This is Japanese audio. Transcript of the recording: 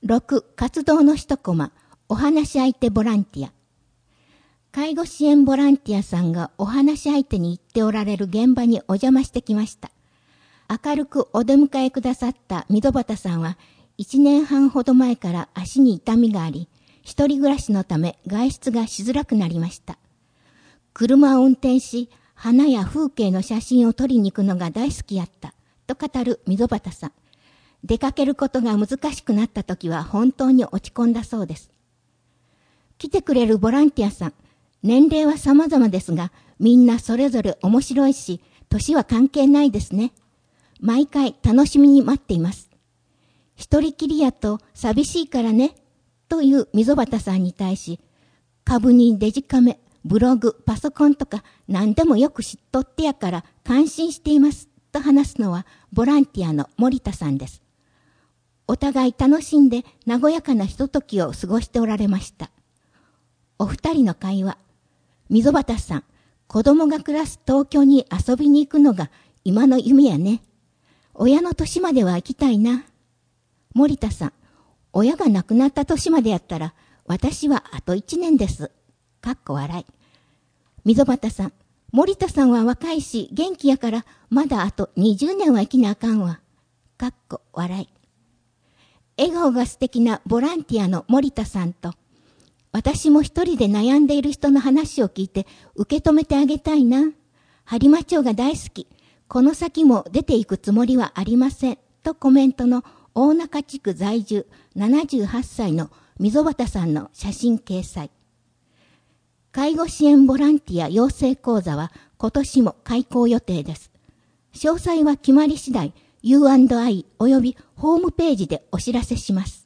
6、活動の一コマ、お話し相手ボランティア。介護支援ボランティアさんがお話し相手に行っておられる現場にお邪魔してきました。明るくお出迎えくださった溝端さんは、1年半ほど前から足に痛みがあり、一人暮らしのため外出がしづらくなりました。車を運転し、花や風景の写真を撮りに行くのが大好きやった、と語る溝端さん。出かけることが難しくなった時は本当に落ち込んだそうです。来てくれるボランティアさん、年齢は様々ですが、みんなそれぞれ面白いし、年は関係ないですね。毎回楽しみに待っています。一人きりやと寂しいからね、という溝端さんに対し、株にデジカメ、ブログ、パソコンとか何でもよく知っとってやから感心しています、と話すのはボランティアの森田さんです。お互い楽しんで和やかなひとときを過ごしておられました。お二人の会話。溝端さん、子供が暮らす東京に遊びに行くのが今の夢やね。親の年までは行きたいな。森田さん、親が亡くなった年までやったら私はあと1年です。かっこ笑い。溝端さん、森田さんは若いし元気やからまだあと20年は生きなあかんわ。かっこ笑い。笑顔が素敵なボランティアの森田さんと、私も一人で悩んでいる人の話を聞いて受け止めてあげたいな。播磨町が大好き。この先も出ていくつもりはありません。とコメントの大中地区在住78歳の溝端さんの写真掲載。介護支援ボランティア養成講座は今年も開講予定です。詳細は決まり次第 U&I およびホームページでお知らせします。